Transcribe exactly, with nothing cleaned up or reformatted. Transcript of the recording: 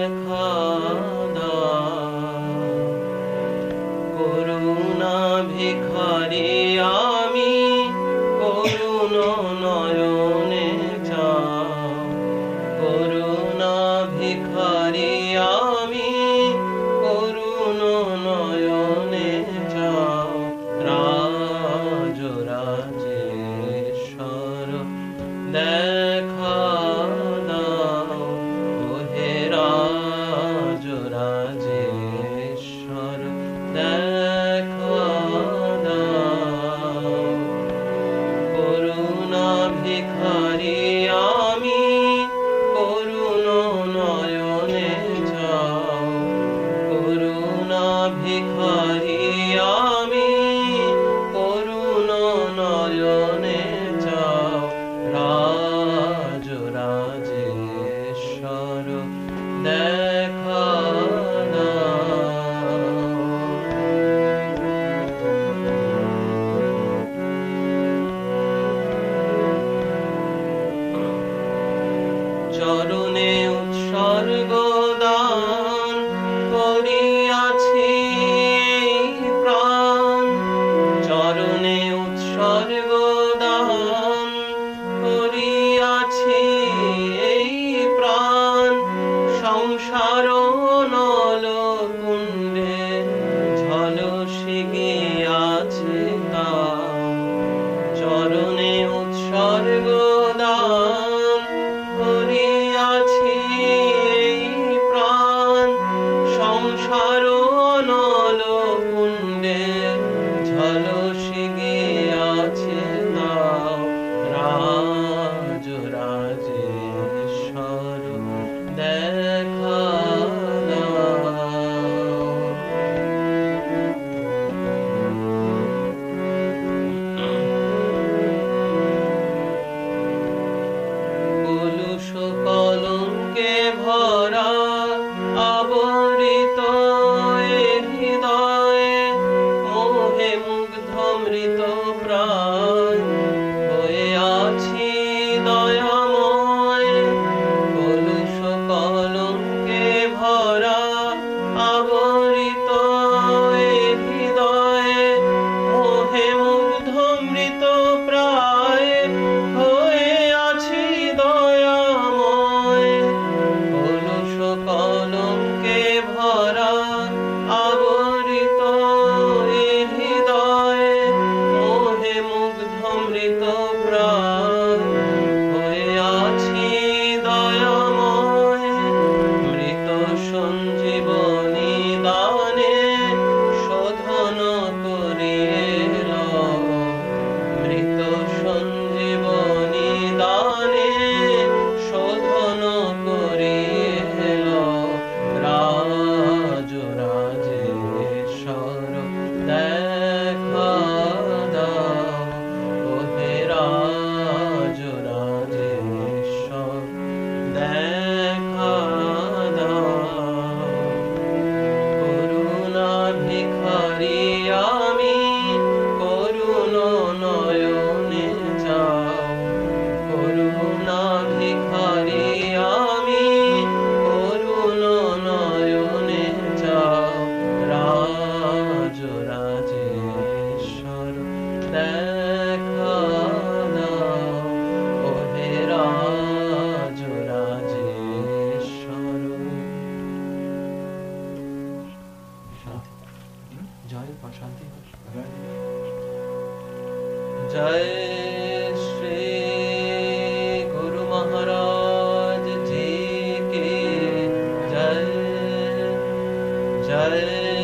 দেখা দাও। করুণা ভিখারি আমি, করুণ নয়নে চাও। করুণা ভিখারি আমি, করুণ নয়নে চাও। রাজরাজেশ্বর দেখা দাও, ওহে রাজরাজেশ্বর দেখা দাও। করুণা ভিখারি আমি, করুণ নয়নে চাও। করুণা ভিখারি আমি, করুণ নয়নে চাও। রাজরাজেশ্বর দেখা দাও। চরণে উৎসর্গ দান করিয়াছি প্রাণ। চরণে উৎসর্গ দান করিয়াছি এই প্রাণ। সংসার নলকুণ্ডে ঝলসি গিয়াছে তাও। চরণে উৎসর্গ দান করিয়াছি এই প্রাণ। সংসার নলকুণ্ডে ঝলসি গিয়াছে তাও। রাজরাজেশ্বর দেখা দাও। কলুষ কলঙ্কে ভরা আবরিত এ হৃদয়ে, মোহে মুগ্ধ মৃত প্রাণ হয়ে আছি দয়াময়। কলুষ কলঙ্কে ভরা আবরিত এ হৃদয়ে, মোহে মুগ্ধ মৃত প্রায় হয়ে আছি দয়াময়। কলুষ কলঙ্কে ভরা আবরিত এ হৃদয়ে, মোহে মুগ্ধ মৃত প্রাণ হয়ে আছি দয়াময়। মৃত সঞ্জীবনী দানে শোধন করিয়ে লও। মৃত সঞ্জীবনী দানে শোধন করিয়ে লও। রাজরাজেশ্বর দেখা দাও, ওহে রাজরাজেশ্বর দেখা দাও। করুণা ভিখারি আমি, করুণ নয়নে চাও। করুণা ভিখারি আমি, করুণ নয়নে চাও। রাজরাজেশ্বর দেখা দাও, ওহে রাজরাজেশ্বর। জয় মা শান্তি। জয় শ্রী গুরু মহারাজ জি কি জয়। জয়